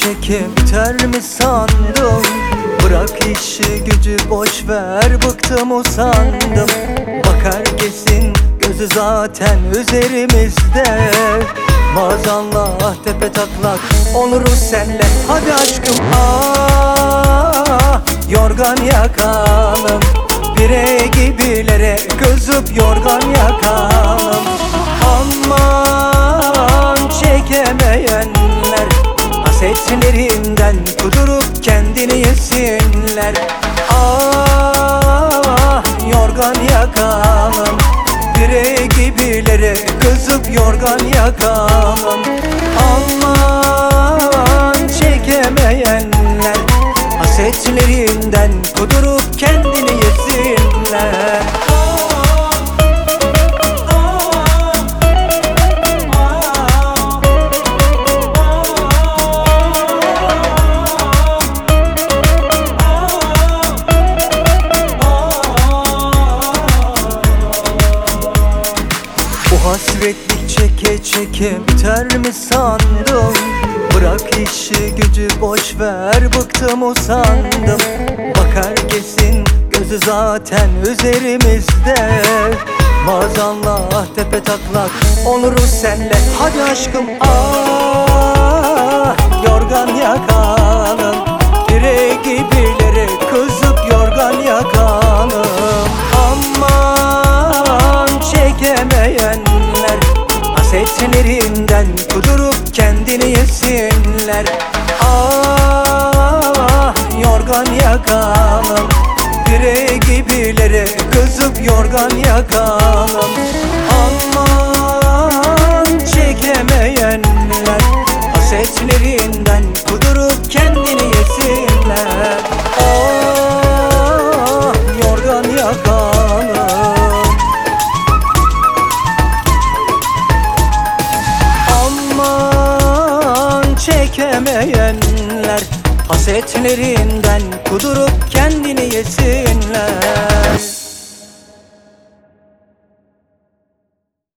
çekip biter mi sandım? Bırak işi gücü boş ver, bıktım usandım. Bak herkesin gözü zaten üzerimizde. Maazallah tepe taklak oluruz senle. Hadi aşkım yorgan yakalım. Pire gibilere kızıp yorgan yakalım. Aman çekemeyenler hasetlerinden kudurup kendini yesinler. Yorgan yakalım. Pire gibilere kızıp yorgan yakalım. Aman çekemeyenler hasetlerinden kudurup kendini yesinler. Bu hasretlik çeke çeke biter mi sandım? Bırak işi gücü boş ver, bıktım usandım. Bak herkesin gözü zaten üzerimizde. Maazallah tepe taklak oluruz senle. Hadi aşkım yorgan yakalım. Pire gibilere kızıp yorgan yakalım. Aman çekemeyenler hasetlerinden kudurup kendini yesinler. Yorgan yakalım. Pire gibilere kızıp yorgan yakalım. Aman çekemeyenler hasetlerinden kudurup kendini yesinler. Yorgan yakalım. Aman çekemeyenler hasetlerinden kudurup kendini yesinler.